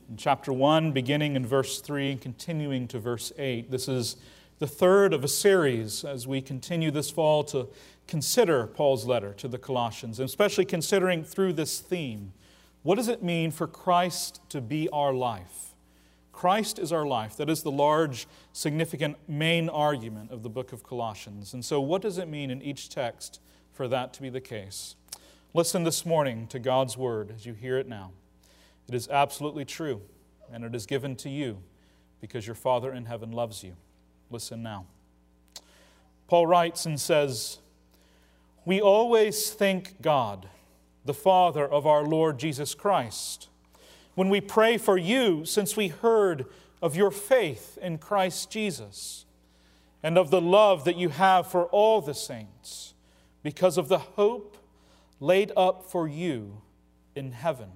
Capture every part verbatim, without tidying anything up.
In chapter one, beginning in verse three and continuing to verse eight. This is the third of a series as we continue this fall to consider Paul's letter to the Colossians, and especially considering through this theme, what does it mean for Christ to be our life? Christ is our life. That is the large, significant main argument of the book of Colossians. And so what does it mean in each text for that to be the case? Listen this morning to God's word as you hear it now. It is absolutely true, and it is given to you because your Father in heaven loves you. Listen now. Paul writes and says, "We always thank God, the Father of our Lord Jesus Christ, when we pray for you, since we heard of your faith in Christ Jesus and of the love that you have for all the saints, because of the hope laid up for you in heaven.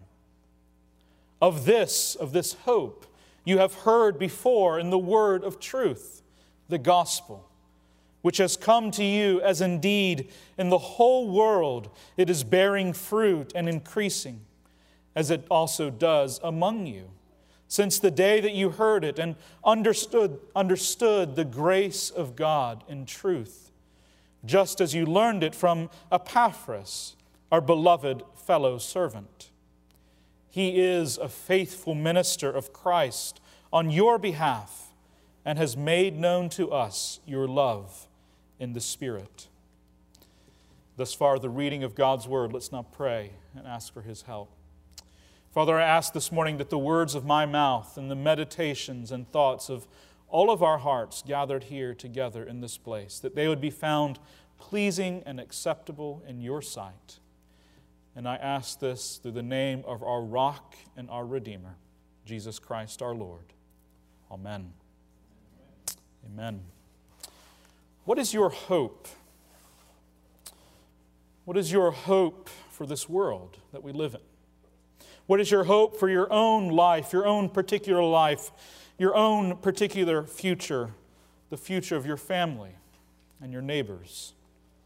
Of this, of this hope, you have heard before in the word of truth, the gospel, which has come to you as indeed in the whole world it is bearing fruit and increasing, as it also does among you, since the day that you heard it and understood, understood the grace of God in truth, just as you learned it from Epaphras, our beloved fellow servant. He is a faithful minister of Christ on your behalf and has made known to us your love in the Spirit." Thus far, the reading of God's word. Let's now pray and ask for His help. Father, I ask this morning that the words of my mouth and the meditations and thoughts of all of our hearts gathered here together in this place, that they would be found pleasing and acceptable in your sight. And I ask this through the name of our rock and our Redeemer, Jesus Christ our Lord. Amen. Amen. What is your hope? What is your hope for this world that we live in? What is your hope for your own life, your own particular life, your own particular future, the future of your family and your neighbors?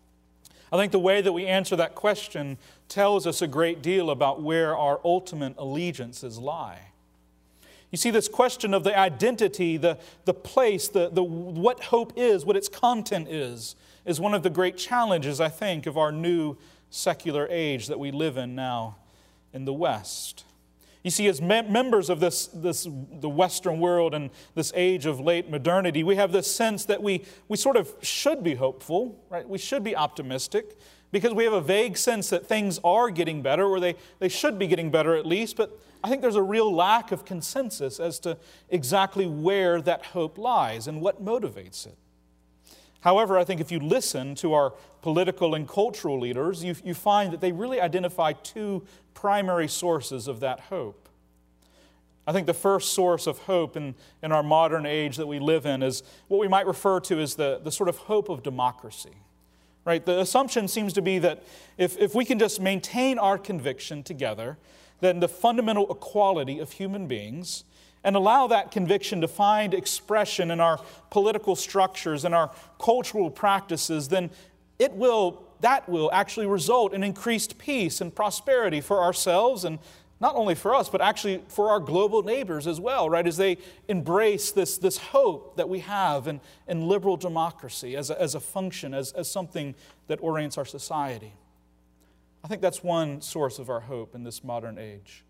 I think the way that we answer that question tells us a great deal about where our ultimate allegiances lie. You see, this question of the identity, the, the place, the, the what hope is, what its content is, is one of the great challenges, I think, of our new secular age that we live in now in the West. You see, as mem- members of this, this the Western world and this age of late modernity, we have this sense that we, we sort of should be hopeful, right? We should be optimistic because we have a vague sense that things are getting better, or they, they should be getting better at least, but I think there's a real lack of consensus as to exactly where that hope lies and what motivates it. However, I think if you listen to our political and cultural leaders, you, you find that they really identify two primary sources of that hope. I think the first source of hope in, in our modern age that we live in is what we might refer to as the, the sort of hope of democracy. Right? The assumption seems to be that if, if we can just maintain our conviction together, then the fundamental equality of human beings, and allow that conviction to find expression in our political structures and our cultural practices, then it will, that will actually result in increased peace and prosperity for ourselves, and not only for us, but actually for our global neighbors as well, right? As they embrace this, this hope that we have in, in liberal democracy as a, as a function, as, as something that orients our society. I think that's one source of our hope in this modern age.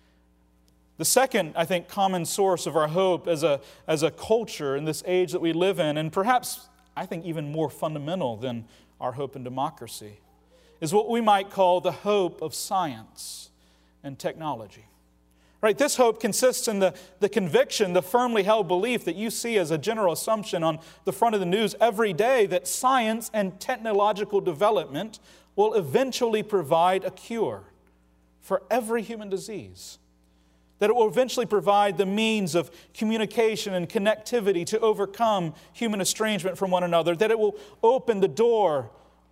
The second, I think, common source of our hope as a, as a culture in this age that we live in, and perhaps, I think, even more fundamental than our hope in democracy, is what we might call the hope of science and technology. Right? This hope consists in the, the conviction, the firmly held belief that you see as a general assumption on the front of the news every day that science and technological development will eventually provide a cure for every human disease. That it will eventually provide the means of communication and connectivity to overcome human estrangement from one another. That it will open the door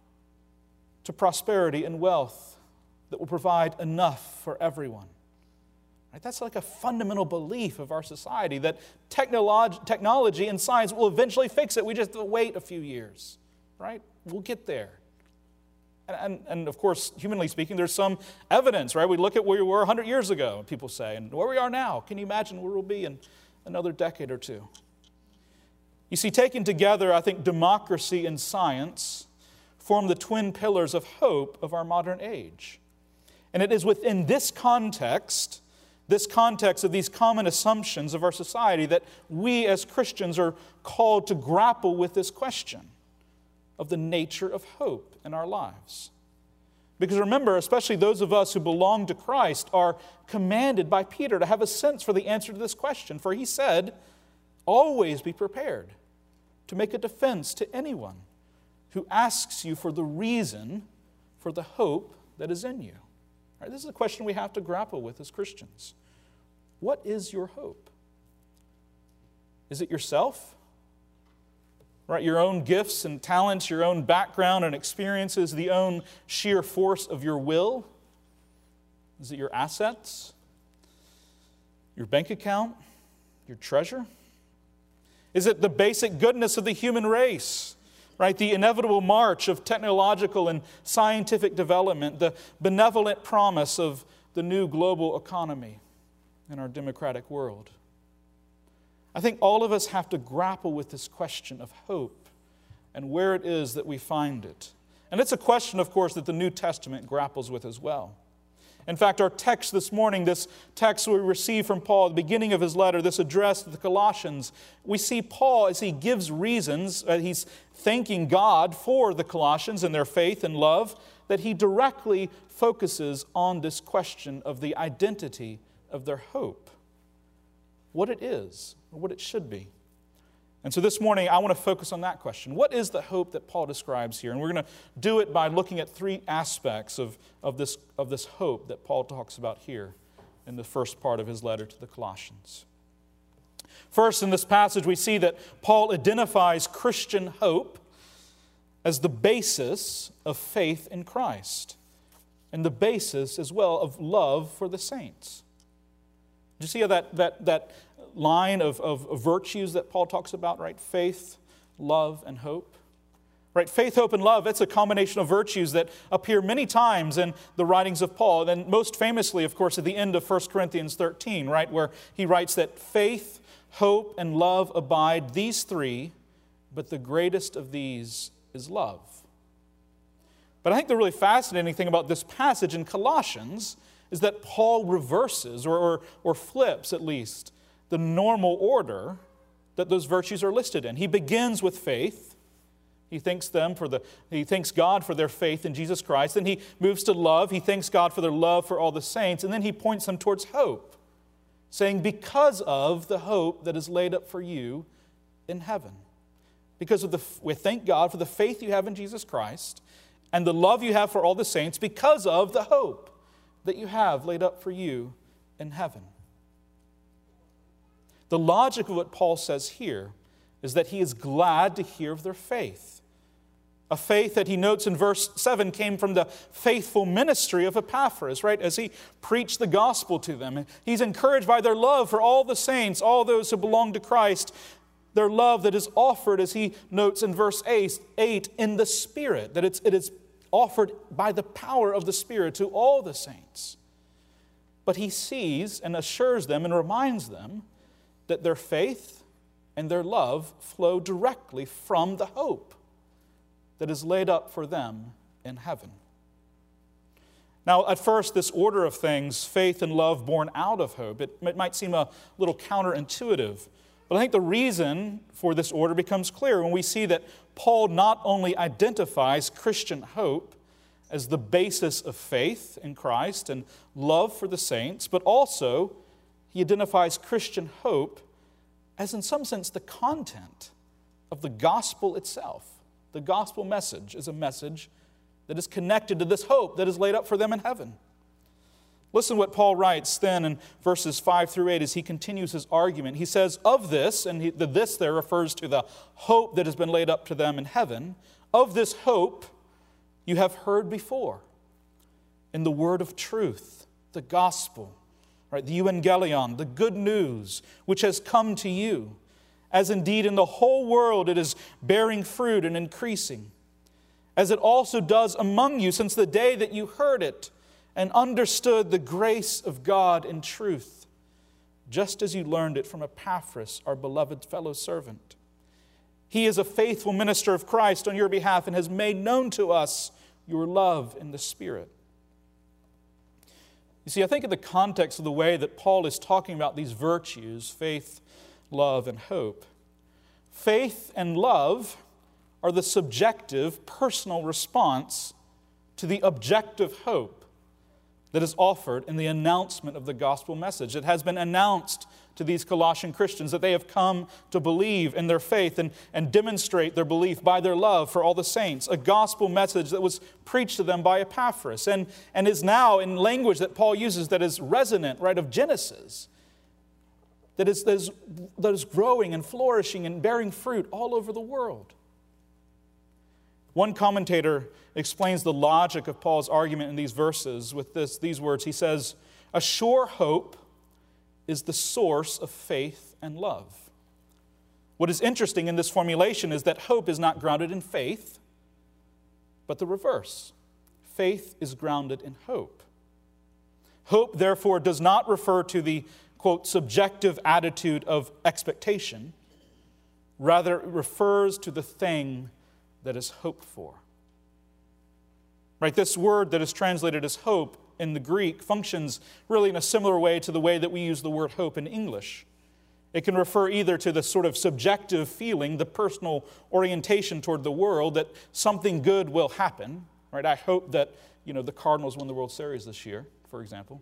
to prosperity and wealth that will provide enough for everyone. Right? That's like a fundamental belief of our society, that technolog- technology and science will eventually fix it. We just have to wait a few years. Right? We'll get there. And, and, and of course, humanly speaking, there's some evidence, right? We look at where we were one hundred years ago, people say, and where we are now. Can you imagine where we'll be in another decade or two? You see, taken together, I think democracy and science form the twin pillars of hope of our modern age. And it is within this context, this context of these common assumptions of our society, that we as Christians are called to grapple with this question of the nature of hope in our lives. Because remember, especially those of us who belong to Christ are commanded by Peter to have a sense for the answer to this question. For he said, always be prepared to make a defense to anyone who asks you for the reason for the hope that is in you. All right, this is a question we have to grapple with as Christians. What is your hope? Is it yourself? Right, your own gifts and talents, your own background and experiences, the own sheer force of your will? Is it your assets? Your bank account? Your treasure? Is it the basic goodness of the human race? Right, the inevitable march of technological and scientific development, the benevolent promise of the new global economy in our democratic world? I think all of us have to grapple with this question of hope and where it is that we find it. And it's a question, of course, that the New Testament grapples with as well. In fact, our text this morning, this text we receive from Paul at the beginning of his letter, this address to the Colossians, we see Paul as he gives reasons, uh, he's thanking God for the Colossians and their faith and love, that he directly focuses on this question of the identity of their hope, what it is, or what it should be. And so this morning, I want to focus on that question. What is the hope that Paul describes here? And we're going to do it by looking at three aspects of, of, this, of this hope that Paul talks about here in the first part of his letter to the Colossians. First, in this passage, we see that Paul identifies Christian hope as the basis of faith in Christ and the basis as well of love for the saints. Do you see how that, that, that line of, of virtues that Paul talks about, right? Faith, love, and hope. Right? Faith, hope, and love, it's a combination of virtues that appear many times in the writings of Paul. And most famously, of course, at the end of First Corinthians thirteen, right? Where he writes that faith, hope, and love abide, these three, but the greatest of these is love. But I think the really fascinating thing about this passage in Colossians is that Paul reverses, or, or, or flips at least, the normal order that those virtues are listed in. He begins with faith. He thanks them for the, he thanks God for their faith in Jesus Christ. Then he moves to love. He thanks God for their love for all the saints. And then he points them towards hope, saying, because of the hope that is laid up for you in heaven. Because of the, we thank God for the faith you have in Jesus Christ and the love you have for all the saints because of the hope that you have laid up for you in heaven. The logic of what Paul says here is that he is glad to hear of their faith. A faith that he notes in verse seven came from the faithful ministry of Epaphras, right? As he preached the gospel to them. He's encouraged by their love for all the saints, all those who belong to Christ. Their love that is offered, as he notes in verse eight, in the Spirit. That it's, it is offered by the power of the Spirit to all the saints. But he sees and assures them and reminds them that their faith and their love flow directly from the hope that is laid up for them in heaven. Now, at first, this order of things, faith and love born out of hope, it, it might seem a little counterintuitive. But I think the reason for this order becomes clear when we see that Paul not only identifies Christian hope as the basis of faith in Christ and love for the saints, but also he identifies Christian hope as, in some sense, the content of the gospel itself. The gospel message is a message that is connected to this hope that is laid up for them in heaven. Listen what Paul writes then in verses five through eight as he continues his argument. He says, of this, and he, the this there refers to the hope that has been laid up to them in heaven, of this hope you have heard before in the word of truth, the gospel, right, the euangelion, the good news, which has come to you, as indeed in the whole world it is bearing fruit and increasing, as it also does among you since the day that you heard it and understood the grace of God in truth, just as you learned it from Epaphras, our beloved fellow servant. He is a faithful minister of Christ on your behalf and has made known to us your love in the Spirit. You see, I think in the context of the way that Paul is talking about these virtues, faith, love, and hope, faith and love are the subjective, personal response to the objective hope that is offered in the announcement of the gospel message. It has been announced to these Colossian Christians that they have come to believe in their faith and, and demonstrate their belief by their love for all the saints, a gospel message that was preached to them by Epaphras and, and is now in language that Paul uses that is resonant, right, of Genesis, that is, that is, that is growing and flourishing and bearing fruit all over the world. One commentator explains the logic of Paul's argument in these verses with this, these words. He says, "A sure hope is the source of faith and love." What is interesting in this formulation is that hope is not grounded in faith, but the reverse. Faith is grounded in hope. Hope, therefore, does not refer to the, quote, subjective attitude of expectation. Rather, it refers to the thing that is hoped for. Right, this word that is translated as hope in the Greek functions really in a similar way to the way that we use the word hope in English. It can refer either to the sort of subjective feeling, the personal orientation toward the world, that something good will happen. Right, I hope that, you know, the Cardinals win the World Series this year, for example.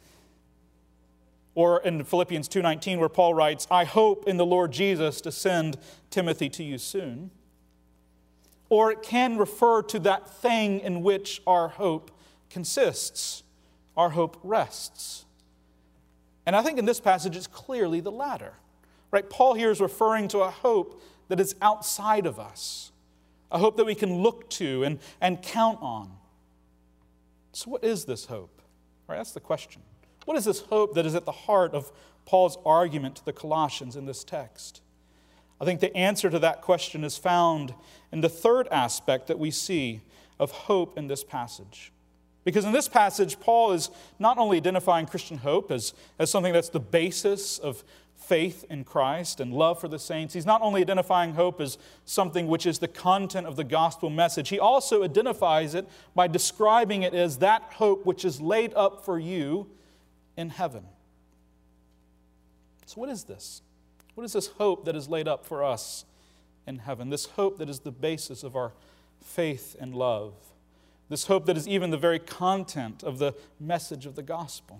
Or in Philippians two nineteen, where Paul writes, "I hope in the Lord Jesus to send Timothy to you soon." Or it can refer to that thing in which our hope consists. Our hope rests. And I think in this passage it's clearly the latter. Right? Paul here is referring to a hope that is outside of us. A hope that we can look to and, and count on. So what is this hope? Right? That's the question. What is this hope that is at the heart of Paul's argument to the Colossians in this text? I think the answer to that question is found in the third aspect that we see of hope in this passage. Because in this passage, Paul is not only identifying Christian hope as, as something that's the basis of faith in Christ and love for the saints. He's not only identifying hope as something which is the content of the gospel message, he also identifies it by describing it as that hope which is laid up for you in heaven. So what is this? What is this hope that is laid up for us in heaven? This hope that is the basis of our faith and love. This hope that is even the very content of the message of the gospel.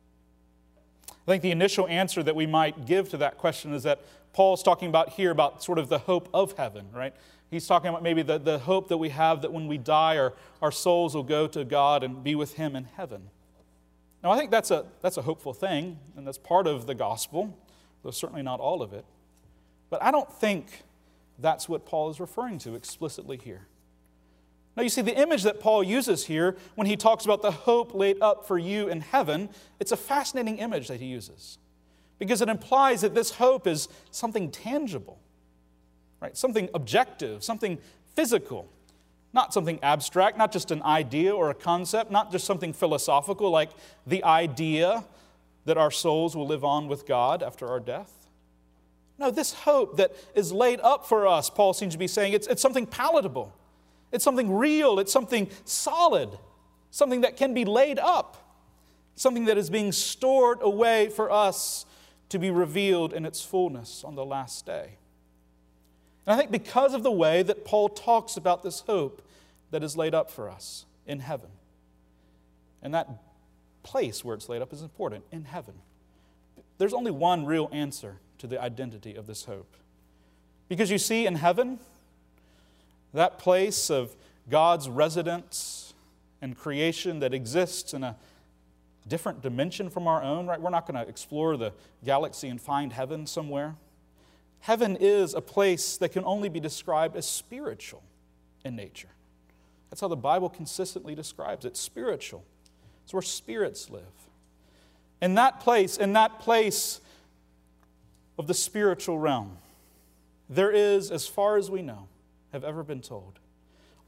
I think the initial answer that we might give to that question is that Paul's talking about here about sort of the hope of heaven, right? He's talking about maybe the, the hope that we have that when we die, our, our souls will go to God and be with Him in heaven. Now, I think that's a, that's a hopeful thing, and that's part of the gospel, though certainly not all of it. But I don't think that's what Paul is referring to explicitly here. Now, you see, the image that Paul uses here when he talks about the hope laid up for you in heaven, it's a fascinating image that he uses. Because it implies that this hope is something tangible, right? Something objective, something physical. Not something abstract, not just an idea or a concept, not just something philosophical like the idea that our souls will live on with God after our death. No, this hope that is laid up for us, Paul seems to be saying, it's, it's something palatable. It's something real. It's something solid. Something that can be laid up. Something that is being stored away for us to be revealed in its fullness on the last day. And I think because of the way that Paul talks about this hope that is laid up for us in heaven, and that place where it's laid up is important, in heaven. There's only one real answer to the identity of this hope. Because you see, in heaven, that place of God's residence and creation that exists in a different dimension from our own, right? We're not going to explore the galaxy and find heaven somewhere. Heaven is a place that can only be described as spiritual in nature. That's how the Bible consistently describes it, spiritual. It's where spirits live. In that place, in that place of the spiritual realm, there is, as far as we know, have ever been told,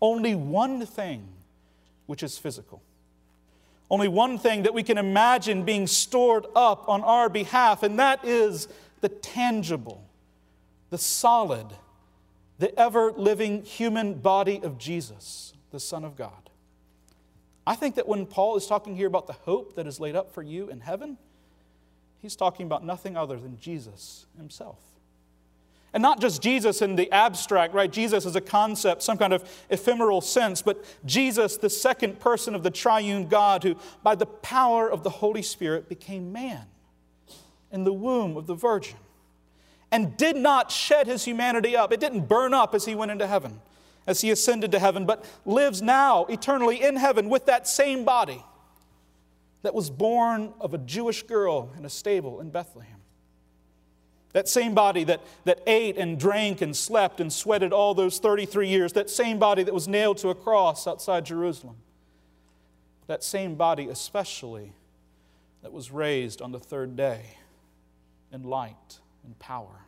only one thing which is physical. Only one thing that we can imagine being stored up on our behalf, and that is the tangible, the solid, the ever-living human body of Jesus, the Son of God. I think that when Paul is talking here about the hope that is laid up for you in heaven, he's talking about nothing other than Jesus himself. And not just Jesus in the abstract, right? Jesus as a concept, some kind of ephemeral sense, but Jesus, the second person of the triune God, who by the power of the Holy Spirit became man in the womb of the Virgin and did not shed his humanity up. It didn't burn up as he went into heaven, as he ascended to heaven, but lives now eternally in heaven with that same body that was born of a Jewish girl in a stable in Bethlehem. That same body that, that ate and drank and slept and sweated all those thirty-three years. That same body that was nailed to a cross outside Jerusalem. That same body especially that was raised on the third day in light and power.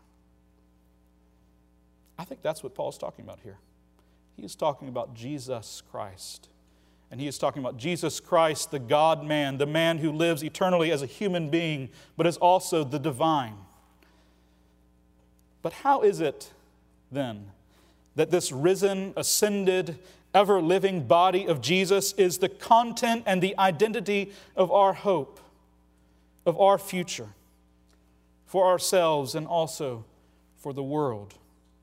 I think that's what Paul's talking about here. He is talking about Jesus Christ. And he is talking about Jesus Christ, the God-man, the man who lives eternally as a human being, but is also the divine. But how is it, then, that this risen, ascended, ever-living body of Jesus is the content and the identity of our hope, of our future, for ourselves and also for the world?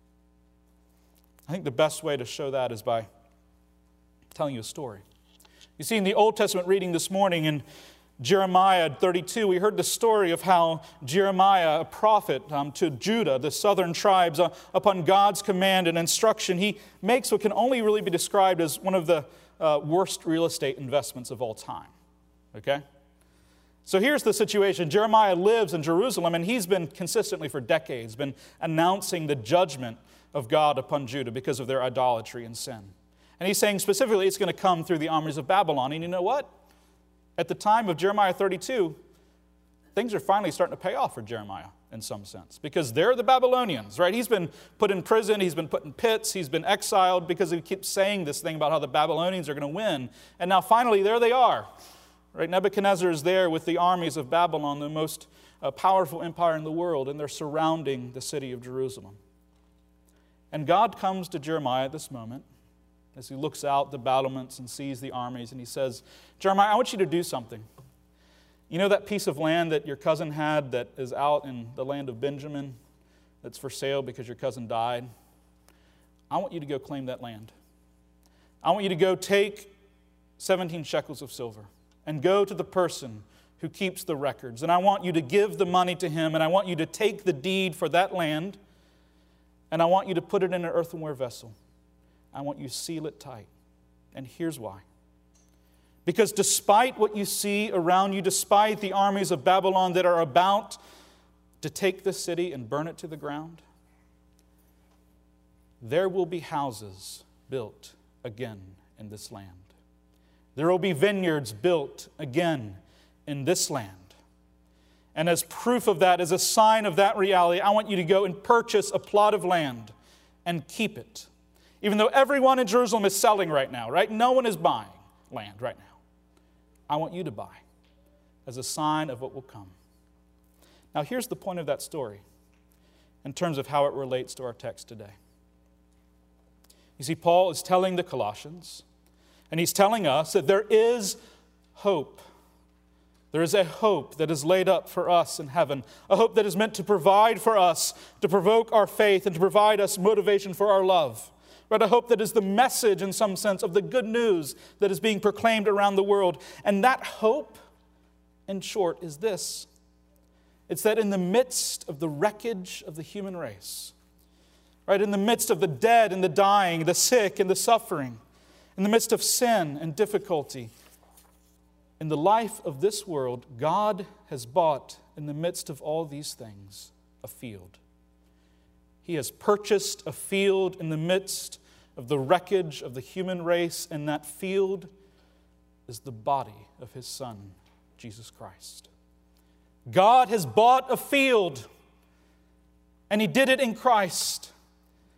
I think the best way to show that is by telling you a story. You see, in the Old Testament reading this morning in Jeremiah thirty-two, we heard the story of how Jeremiah, a prophet um, to Judah, the southern tribes, uh, upon God's command and instruction, he makes what can only really be described as one of the uh, worst real estate investments of all time. Okay? So here's the situation. Jeremiah lives in Jerusalem, and he's been consistently for decades been announcing the judgment of God upon Judah because of their idolatry and sin. And he's saying specifically it's going to come through the armies of Babylon. And you know what? At the time of Jeremiah thirty-two, things are finally starting to pay off for Jeremiah in some sense, because they're the Babylonians, right? He's been put in prison, he's been put in pits, he's been exiled because he keeps saying this thing about how the Babylonians are going to win. And now finally there they are, right? Nebuchadnezzar is there with the armies of Babylon, the most uh, powerful empire in the world, and they're surrounding the city of Jerusalem. And God comes to Jeremiah at this moment as he looks out the battlements and sees the armies, and he says, Jeremiah, I want you to do something. You know that piece of land that your cousin had that is out in the land of Benjamin that's for sale because your cousin died? I want you to go claim that land. I want you to go take seventeen shekels of silver and go to the person who keeps the records. And I want you to give the money to him, and I want you to take the deed for that land, and I want you to put it in an earthenware vessel. I want you to seal it tight. And here's why. Because despite what you see around you, despite the armies of Babylon that are about to take the city and burn it to the ground, there will be houses built again in this land. There will be vineyards built again in this land. And as proof of that, as a sign of that reality, I want you to go and purchase a plot of land and keep it. Even though everyone in Jerusalem is selling right now, right? No one is buying land right now. I want you to buy as a sign of what will come. Now, here's the point of that story in terms of how it relates to our text today. You see, Paul is telling the Colossians, and he's telling us that there is hope. There is a hope that is laid up for us in heaven, a hope that is meant to provide for us, to provoke our faith, and to provide us motivation for our love. Right, a hope that is the message, in some sense, of the good news that is being proclaimed around the world. And that hope, in short, is this. It's that in the midst of the wreckage of the human race, right, in the midst of the dead and the dying, the sick and the suffering, in the midst of sin and difficulty, in the life of this world, God has bought, in the midst of all these things, a field. He has purchased a field in the midst of the wreckage of the human race, and that field is the body of His Son, Jesus Christ. God has bought a field, and He did it in Christ.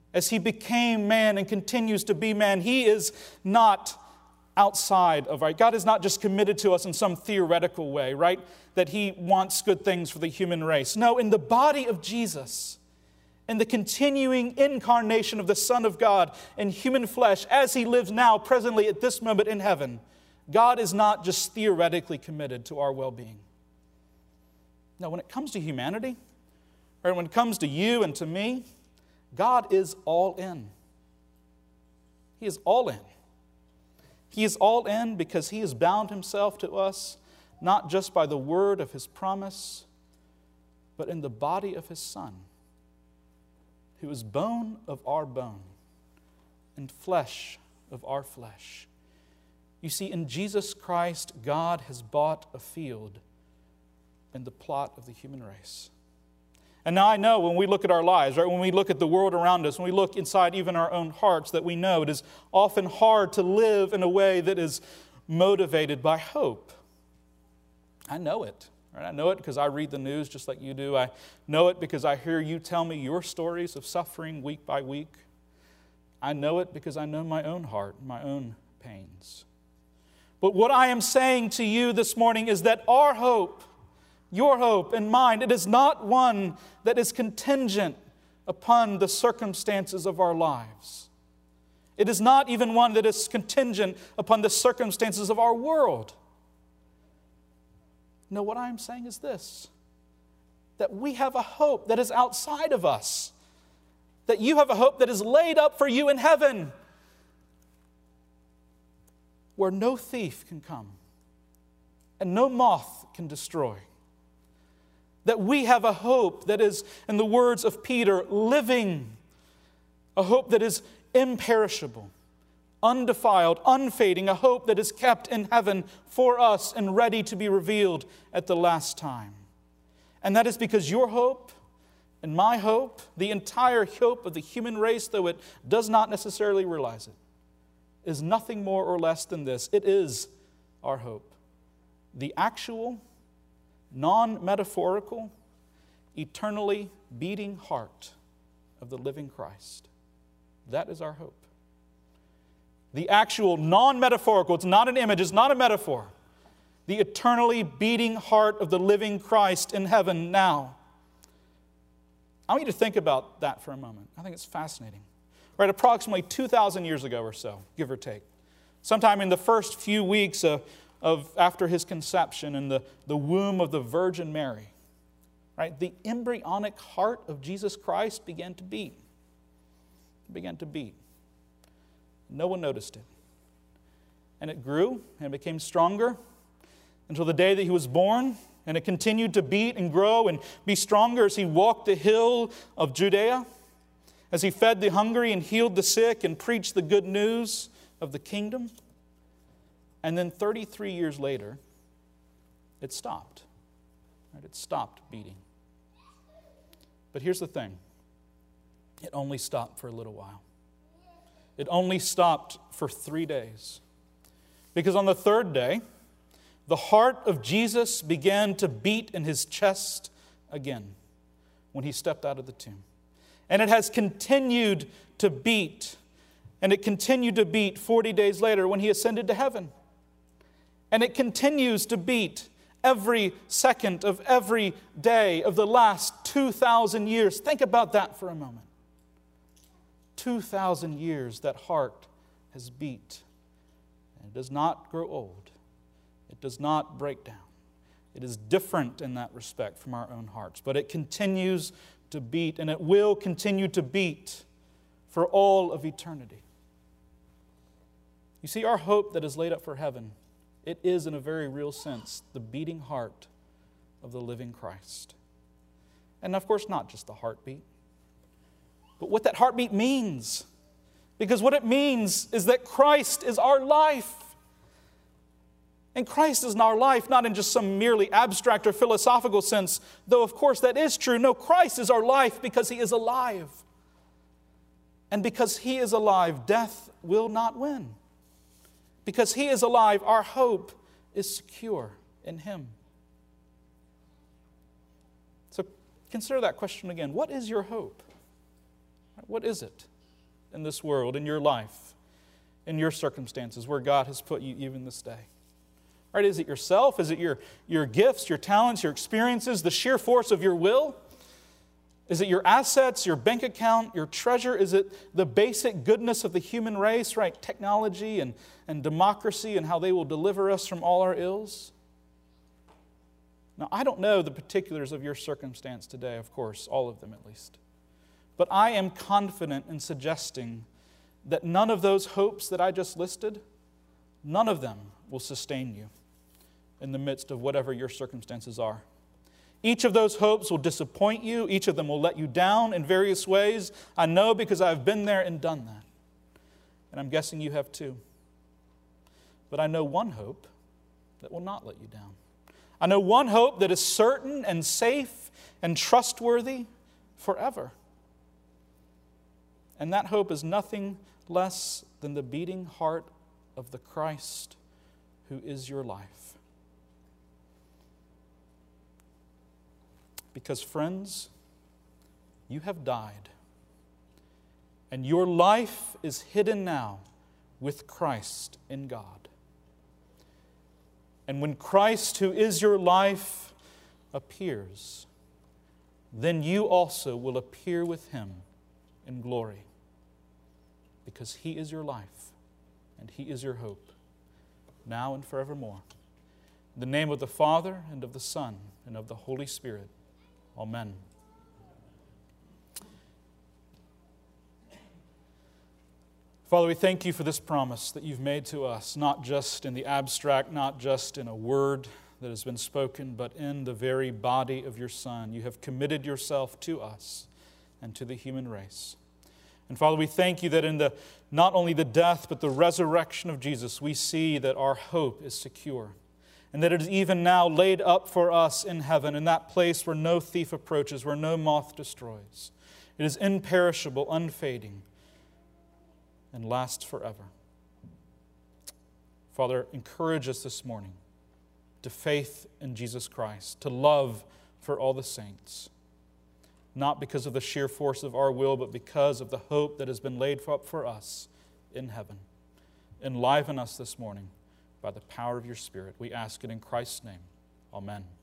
as he became man and continues to be man, he is not outside of our... God is not just committed to us in some theoretical way, right? That he wants good things for the human race. No, in the body of Jesus, in the continuing incarnation of the Son of God in human flesh, as he lives now, presently, at this moment in heaven, God is not just theoretically committed to our well-being. No, when it comes to humanity, or when it comes to you and to me, God is all in. He is all in. He is all in because he has bound himself to us, not just by the word of his promise, but in the body of his Son, who is bone of our bone and flesh of our flesh. You see, in Jesus Christ, God has bought a field in the plot of the human race. And now I know when we look at our lives, right, when we look at the world around us, when we look inside even our own hearts, that we know it is often hard to live in a way that is motivated by hope. I know it. Right? I know it because I read the news just like you do. I know it because I hear you tell me your stories of suffering week by week. I know it because I know my own heart, my own pains. But what I am saying to you this morning is that our hope, your hope and mine, it is not one that is contingent upon the circumstances of our lives. It is not even one that is contingent upon the circumstances of our world. No, what I am saying is this, that we have a hope that is outside of us, that you have a hope that is laid up for you in heaven, where no thief can come and no moth can destroy. That we have a hope that is, in the words of Peter, living, a hope that is imperishable, undefiled, unfading, a hope that is kept in heaven for us and ready to be revealed at the last time. And that is because your hope and my hope, the entire hope of the human race, though it does not necessarily realize it, is nothing more or less than this. It is our hope. The actual, non-metaphorical, eternally beating heart of the living Christ. That is our hope. The actual, non-metaphorical, it's not an image, it's not a metaphor. The eternally beating heart of the living Christ in heaven now. I want you to think about that for a moment. I think it's fascinating. Right, approximately two thousand years ago or so, give or take, sometime in the first few weeks of, of after his conception in the, the womb of the Virgin Mary, right, the embryonic heart of Jesus Christ began to beat. It began to beat. No one noticed it. And it grew and became stronger until the day that he was born, and it continued to beat and grow and be stronger as he walked the hill of Judea, as he fed the hungry and healed the sick and preached the good news of the kingdom. And then thirty-three years later, it stopped. Right? It stopped beating. But here's the thing. It only stopped for a little while. It only stopped for three days. Because on the third day, the heart of Jesus began to beat in his chest again when he stepped out of the tomb. And it has continued to beat. And it continued to beat forty days later when he ascended to heaven. And it continues to beat every second of every day of the last two thousand years. Think about that for a moment. two thousand years that heart has beat. And it does not grow old. It does not break down. It is different in that respect from our own hearts. But it continues to beat, and it will continue to beat for all of eternity. You see, our hope that is laid up for heaven, it is in a very real sense the beating heart of the living Christ. And of course, not just the heartbeat, but what that heartbeat means. Because what it means is that Christ is our life. And Christ is in our life, not in just some merely abstract or philosophical sense, though of course that is true. No, Christ is our life because he is alive. And because he is alive, death will not win. Because he is alive, our hope is secure in him. So consider that question again. What is your hope? What is it? in this world, in your life, in your circumstances, where God has put you even this day? Right? Is it yourself? Is it your, your gifts, your talents, your experiences, the sheer force of your will? Is it your assets, your bank account, your treasure? Is it the basic goodness of the human race, right? Technology and, and democracy and how they will deliver us from all our ills? Now, I don't know the particulars of your circumstance today, of course, all of them at least. But I am confident in suggesting that none of those hopes that I just listed, none of them will sustain you in the midst of whatever your circumstances are. Each of those hopes will disappoint you. Each of them will let you down in various ways. I know because I've been there and done that. And I'm guessing you have too. But I know one hope that will not let you down. I know one hope that is certain and safe and trustworthy forever. And that hope is nothing less than the beating heart of the Christ who is your life. Because, friends, you have died, and your life is hidden now with Christ in God. And when Christ, who is your life, appears, then you also will appear with Him in glory, because He is your life, and He is your hope, now and forevermore. In the name of the Father, and of the Son, and of the Holy Spirit. Amen. Father, we thank you for this promise that you've made to us, not just in the abstract, not just in a word that has been spoken, but in the very body of your Son. You have committed yourself to us and to the human race. And Father, we thank you that in the not only the death, but the resurrection of Jesus, we see that our hope is secure, and that it is even now laid up for us in heaven, in that place where no thief approaches, where no moth destroys. It is imperishable, unfading, and lasts forever. Father, encourage us this morning to faith in Jesus Christ, to love for all the saints, not because of the sheer force of our will, but because of the hope that has been laid up for us in heaven. Enliven us this morning by the power of your Spirit. We ask it in Christ's name. Amen.